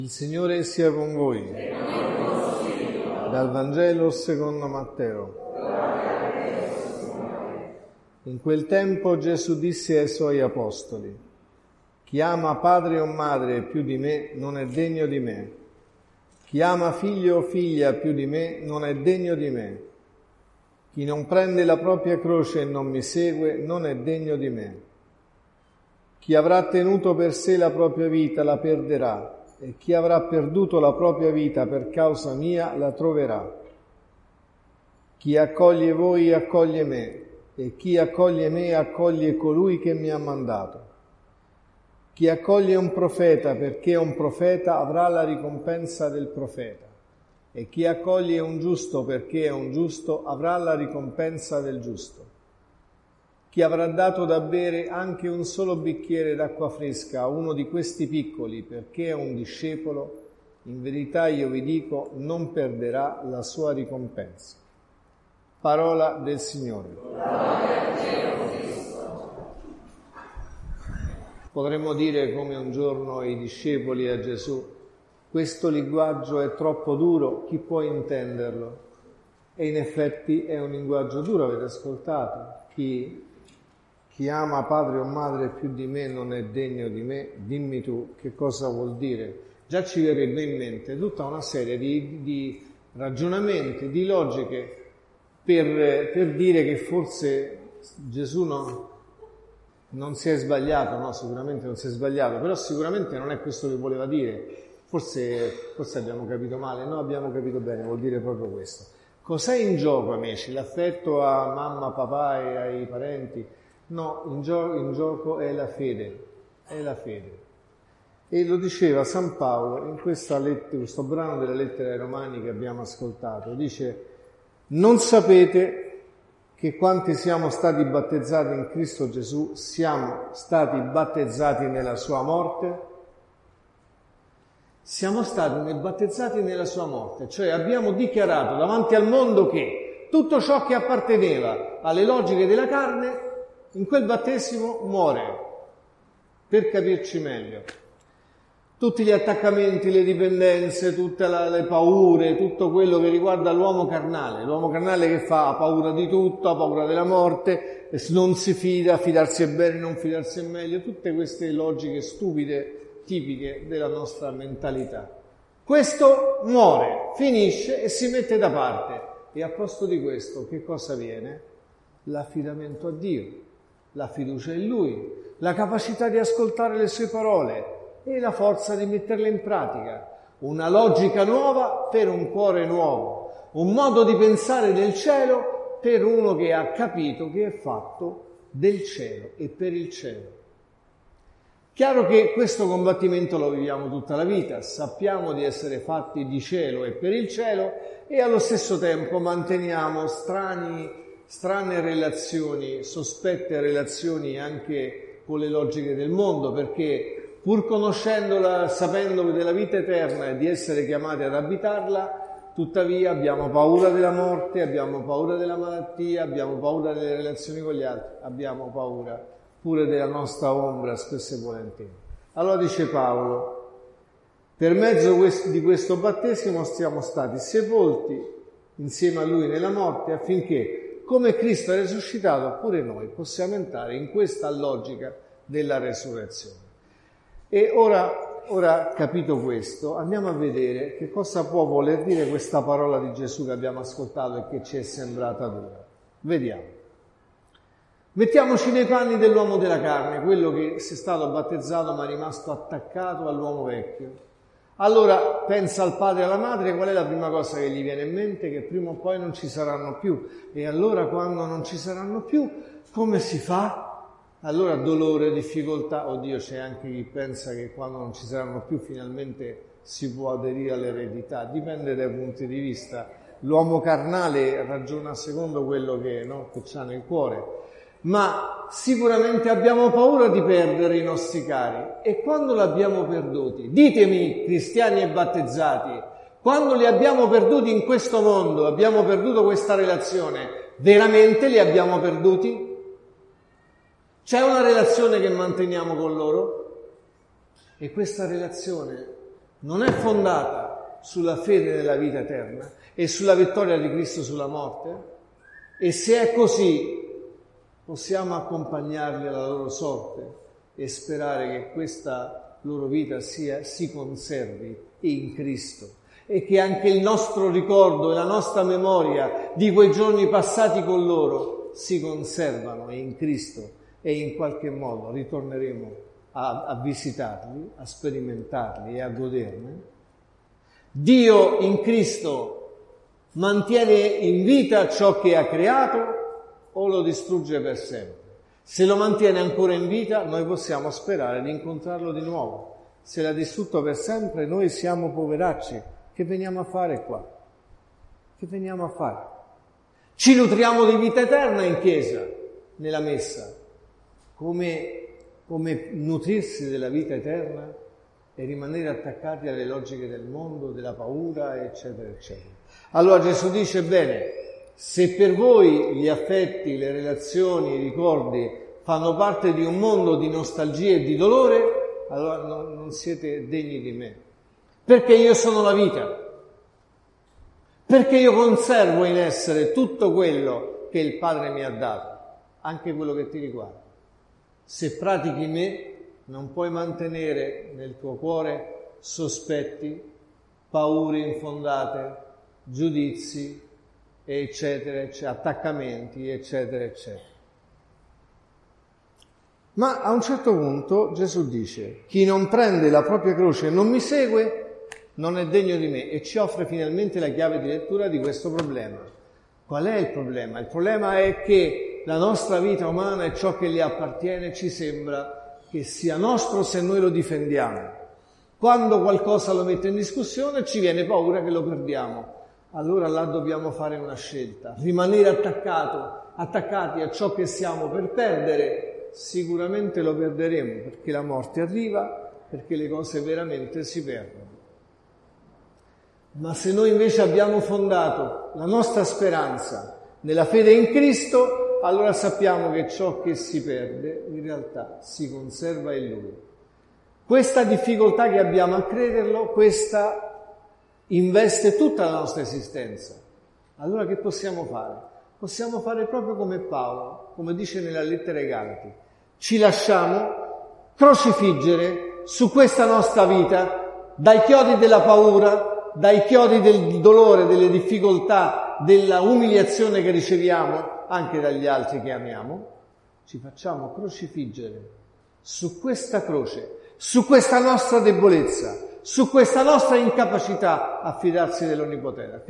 Il Signore sia con voi. Dal Vangelo secondo Matteo. In quel tempo Gesù disse ai suoi apostoli: chi ama padre o madre più di me non è degno di me. Chi ama figlio o figlia più di me non è degno di me. Chi non prende la propria croce e non mi segue non è degno di me. Chi avrà tenuto per sé la propria vita la perderà, e chi avrà perduto la propria vita per causa mia la troverà. Chi accoglie voi accoglie me, e chi accoglie me accoglie colui che mi ha mandato. Chi accoglie un profeta perché è un profeta avrà la ricompensa del profeta, e chi accoglie un giusto perché è un giusto avrà la ricompensa del giusto. Chi avrà dato da bere anche un solo bicchiere d'acqua fresca a uno di questi piccoli perché è un discepolo, in verità io vi dico, non perderà la sua ricompensa. Parola del Signore. Potremmo dire come un giorno i discepoli a Gesù: questo linguaggio è troppo duro, chi può intenderlo? E in effetti è un linguaggio duro, avete ascoltato. Chi ama padre o madre più di me non è degno di me, dimmi tu che cosa vuol dire. Già ci verrebbe in mente tutta una serie di ragionamenti, di logiche per dire che forse Gesù non si è sbagliato, no, sicuramente non si è sbagliato, però sicuramente non è questo che voleva dire. Forse abbiamo capito male, no, abbiamo capito bene, vuol dire proprio questo. Cos'è in gioco, amici? L'affetto a mamma, papà e ai parenti? No, in gioco è la fede, E lo diceva San Paolo in questo brano della lettera ai Romani che abbiamo ascoltato. Dice: non sapete che quanti siamo stati battezzati in Cristo Gesù siamo stati battezzati nella sua morte? Siamo stati battezzati nella sua morte, cioè abbiamo dichiarato davanti al mondo che tutto ciò che apparteneva alle logiche della carne in quel battesimo muore. Per capirci meglio, tutti gli attaccamenti, le dipendenze, tutte le paure, tutto quello che riguarda l'uomo carnale che ha paura di tutto, ha paura della morte, non si fida, fidarsi è bene, non fidarsi è meglio, tutte queste logiche stupide, tipiche della nostra mentalità. Questo muore, finisce e si mette da parte. E a posto di questo che cosa viene? L'affidamento a Dio, la fiducia in Lui, la capacità di ascoltare le sue parole e la forza di metterle in pratica. Una logica nuova per un cuore nuovo, un modo di pensare del cielo per uno che ha capito che è fatto del cielo e per il cielo. Chiaro che questo combattimento lo viviamo tutta la vita, sappiamo di essere fatti di cielo e per il cielo e allo stesso tempo manteniamo strane relazioni, sospette relazioni anche con le logiche del mondo, perché pur conoscendola, sapendo della vita eterna e di essere chiamati ad abitarla, tuttavia abbiamo paura della morte, abbiamo paura della malattia, abbiamo paura delle relazioni con gli altri, abbiamo paura pure della nostra ombra spesso e volentieri. Allora dice Paolo: per mezzo di questo battesimo siamo stati sepolti insieme a Lui nella morte, affinché, come Cristo è risuscitato, pure noi possiamo entrare in questa logica della resurrezione. E ora capito questo, andiamo a vedere che cosa può voler dire questa parola di Gesù che abbiamo ascoltato e che ci è sembrata dura. Vediamo. Mettiamoci nei panni dell'uomo della carne, quello che si è stato battezzato ma è rimasto attaccato all'uomo vecchio. Allora pensa al padre e alla madre, qual è la prima cosa che gli viene in mente? Che prima o poi non ci saranno più. E allora quando non ci saranno più, come si fa? Allora dolore, difficoltà. Oddio, c'è anche chi pensa che quando non ci saranno più finalmente si può aderire all'eredità. Dipende dai punti di vista. L'uomo carnale ragiona secondo quello che c'ha nel cuore. Ma sicuramente abbiamo paura di perdere i nostri cari. E quando li abbiamo perduti? Ditemi, cristiani e battezzati, quando li abbiamo perduti in questo mondo, abbiamo perduto questa relazione, veramente li abbiamo perduti? C'è una relazione che manteniamo con loro? E questa relazione non è fondata sulla fede nella vita eterna e sulla vittoria di Cristo sulla morte? E se è così, possiamo accompagnarli alla loro sorte e sperare che questa loro vita si conservi in Cristo e che anche il nostro ricordo e la nostra memoria di quei giorni passati con loro si conservano in Cristo e in qualche modo ritorneremo a visitarli, a sperimentarli e a goderne. Dio in Cristo mantiene in vita ciò che ha creato o lo distrugge per sempre? Se lo mantiene ancora in vita, noi possiamo sperare di incontrarlo di nuovo. Se l'ha distrutto per sempre, noi siamo poveracci. Che veniamo a fare qua? Che veniamo a fare? Ci nutriamo di vita eterna in chiesa, nella messa. Come nutrirsi della vita eterna e rimanere attaccati alle logiche del mondo, della paura, eccetera, eccetera. Allora Gesù dice, bene, se per voi gli affetti, le relazioni, i ricordi fanno parte di un mondo di nostalgia e di dolore, allora non siete degni di me. Perché io sono la vita. Perché io conservo in essere tutto quello che il Padre mi ha dato, anche quello che ti riguarda. Se pratichi me, non puoi mantenere nel tuo cuore sospetti, paure infondate, giudizi, eccetera, eccetera, attaccamenti, eccetera, eccetera. Ma a un certo punto Gesù dice, chi non prende la propria croce e non mi segue, non è degno di me, e ci offre finalmente la chiave di lettura di questo problema. Qual è il problema? Il problema è che la nostra vita umana e ciò che le appartiene ci sembra che sia nostro se noi lo difendiamo. Quando qualcosa lo mette in discussione ci viene paura che lo perdiamo. Allora là dobbiamo fare una scelta, rimanere attaccati a ciò che siamo per perdere, sicuramente lo perderemo perché la morte arriva, perché le cose veramente si perdono. Ma se noi invece abbiamo fondato la nostra speranza nella fede in Cristo, allora sappiamo che ciò che si perde in realtà si conserva in Lui. Questa difficoltà che abbiamo a crederlo, questa investe tutta la nostra esistenza. Allora che possiamo fare? Possiamo fare proprio come Paolo, come dice nella lettera ai Galati. Ci lasciamo crocifiggere su questa nostra vita dai chiodi della paura, dai chiodi del dolore, delle difficoltà, della umiliazione che riceviamo anche dagli altri che amiamo. Ci facciamo crocifiggere su questa croce, su questa nostra debolezza, su questa nostra incapacità a fidarci dell'Onnipotente,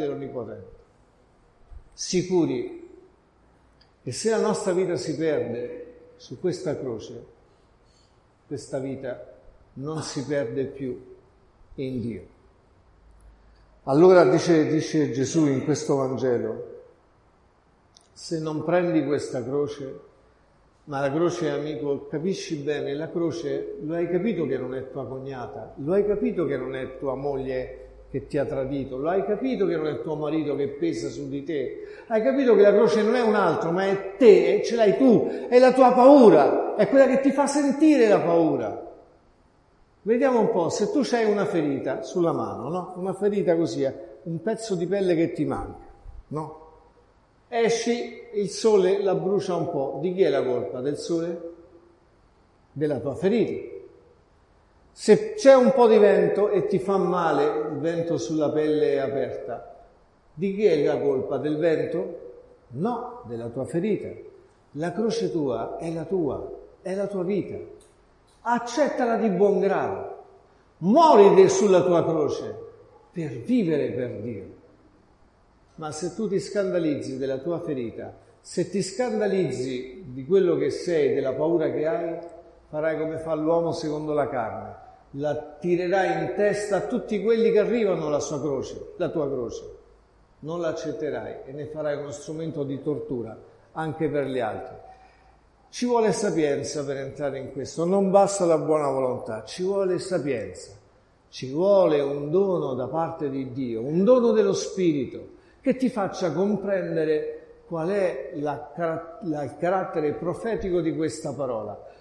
sicuri che se la nostra vita si perde su questa croce, questa vita non si perde più in Dio. Allora dice Gesù in questo Vangelo, se non prendi questa croce, ma la croce, amico, capisci bene, la croce, lo hai capito che non è tua cognata, lo hai capito che non è tua moglie che ti ha tradito, lo hai capito che non è tuo marito che pesa su di te, hai capito che la croce non è un altro, ma è te, e ce l'hai tu, è la tua paura, è quella che ti fa sentire la paura. Vediamo un po', se tu c'hai una ferita sulla mano, no? Una ferita così, un pezzo di pelle che ti manca, no? Esci, il sole la brucia un po'. Di chi è la colpa? Del sole? Della tua ferita. Se c'è un po' di vento e ti fa male il vento sulla pelle aperta, di chi è la colpa? Del vento? No, della tua ferita. La croce tua, è la tua vita. Accettala di buon grado. Muori sulla tua croce per vivere per Dio. Ma se tu ti scandalizzi della tua ferita, se ti scandalizzi di quello che sei, della paura che hai, farai come fa l'uomo secondo la carne. La tirerai in testa a tutti quelli che arrivano alla sua croce, la tua croce. Non l'accetterai e ne farai uno strumento di tortura anche per gli altri. Ci vuole sapienza per entrare in questo, non basta la buona volontà, ci vuole sapienza, ci vuole un dono da parte di Dio, un dono dello Spirito, che ti faccia comprendere qual è il carattere profetico di questa parola.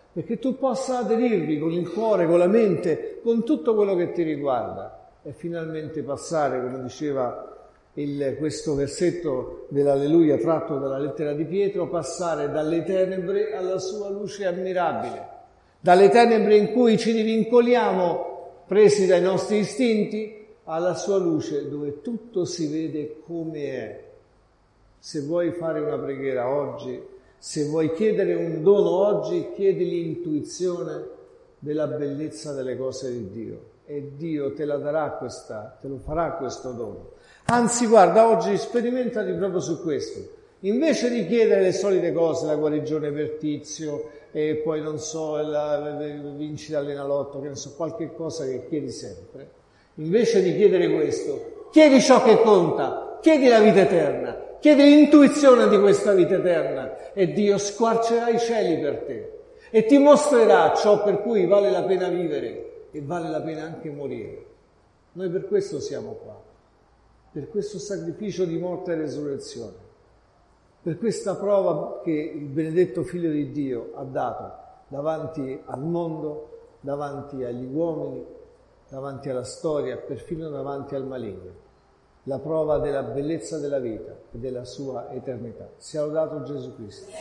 perché tu possa aderirvi con il cuore, con la mente, con tutto quello che ti riguarda e finalmente passare, come diceva questo versetto dell'Alleluia tratto dalla lettera di Pietro, passare dalle tenebre alla sua luce ammirabile, dalle tenebre in cui ci divincoliamo presi dai nostri istinti, alla sua luce dove tutto si vede come è. Se vuoi fare una preghiera oggi, se vuoi chiedere un dono oggi, chiedi l'intuizione della bellezza delle cose di Dio e Dio te la darà te lo farà questo dono. Anzi, guarda, oggi sperimentati proprio su questo. Invece di chiedere le solite cose, la guarigione per Tizio e poi non so, vinci l'Enalotto, che non so, qualche cosa che chiedi sempre, invece di chiedere questo, chiedi ciò che conta, chiedi la vita eterna, chiedi l'intuizione di questa vita eterna e Dio squarcerà i cieli per te e ti mostrerà ciò per cui vale la pena vivere e vale la pena anche morire. Noi per questo siamo qua, per questo sacrificio di morte e resurrezione, per questa prova che il benedetto Figlio di Dio ha dato davanti al mondo, davanti agli uomini, davanti alla storia, perfino davanti al maligno. La prova della bellezza della vita e della sua eternità. Sia lodato Gesù Cristo.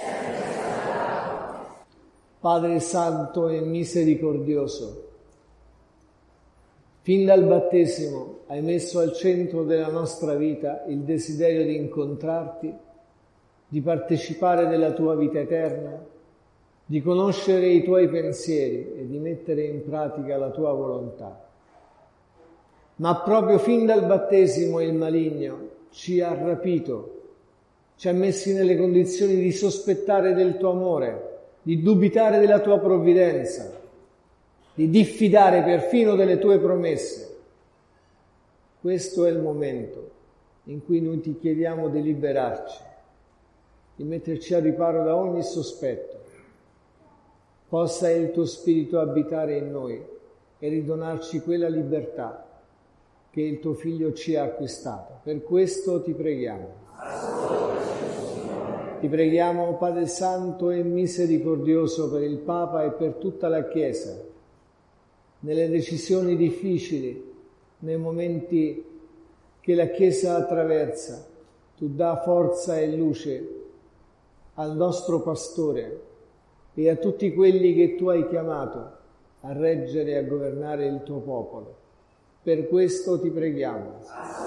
Padre Santo e Misericordioso, fin dal battesimo hai messo al centro della nostra vita il desiderio di incontrarti, di partecipare della tua vita eterna, di conoscere i tuoi pensieri e di mettere in pratica la tua volontà. Ma proprio fin dal battesimo il maligno ci ha rapito, ci ha messi nelle condizioni di sospettare del tuo amore, di dubitare della tua provvidenza, di diffidare perfino delle tue promesse. Questo è il momento in cui noi ti chiediamo di liberarci, di metterci a riparo da ogni sospetto. Possa il tuo Spirito abitare in noi e ridonarci quella libertà che il tuo Figlio ci ha acquistato. Per questo ti preghiamo. Ti preghiamo, Padre Santo e Misericordioso, per il Papa e per tutta la Chiesa, nelle decisioni difficili, nei momenti che la Chiesa attraversa. Tu dà forza e luce al nostro Pastore e a tutti quelli che tu hai chiamato a reggere e a governare il tuo popolo. Per questo ti preghiamo.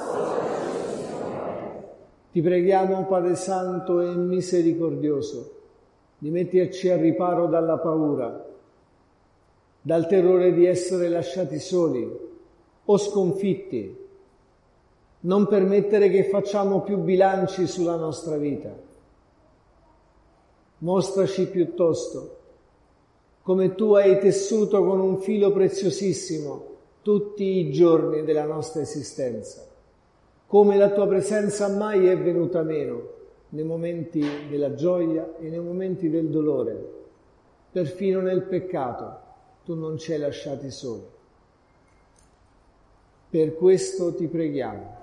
Ti preghiamo, Padre Santo e Misericordioso, di metterci a riparo dalla paura, dal terrore di essere lasciati soli o sconfitti. Non permettere che facciamo più bilanci sulla nostra vita. Mostraci piuttosto come tu hai tessuto con un filo preziosissimo tutti i giorni della nostra esistenza, come la tua presenza mai è venuta meno nei momenti della gioia e nei momenti del dolore, perfino nel peccato tu non ci hai lasciati soli. Per questo ti preghiamo.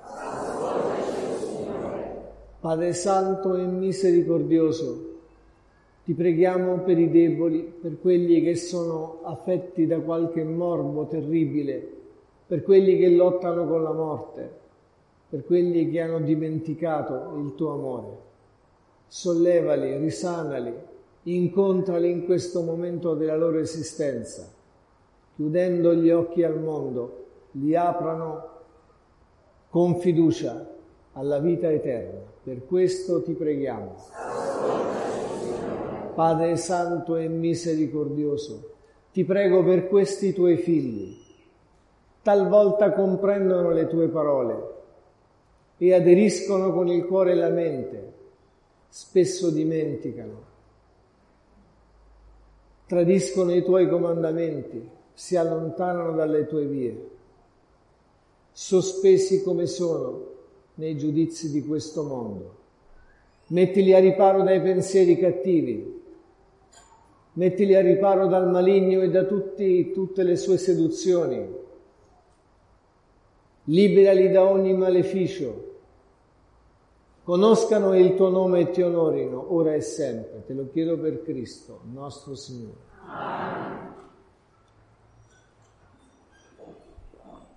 Padre Santo e Misericordioso, ti preghiamo per i deboli, per quelli che sono affetti da qualche morbo terribile, per quelli che lottano con la morte, per quelli che hanno dimenticato il tuo amore. Sollevali, risanali, incontrali in questo momento della loro esistenza. Chiudendo gli occhi al mondo, li aprano con fiducia alla vita eterna. Per questo ti preghiamo. Padre Santo e Misericordioso, ti prego per questi tuoi figli. Talvolta comprendono le tue parole e aderiscono con il cuore e la mente, spesso dimenticano, tradiscono i tuoi comandamenti, si allontanano dalle tue vie, sospesi come sono nei giudizi di questo mondo. Mettili a riparo dai pensieri cattivi, mettili a riparo dal maligno e da tutte le sue seduzioni, liberali da ogni maleficio, conoscano il tuo nome e ti onorino ora e sempre. Te lo chiedo per Cristo, nostro Signore. Amen.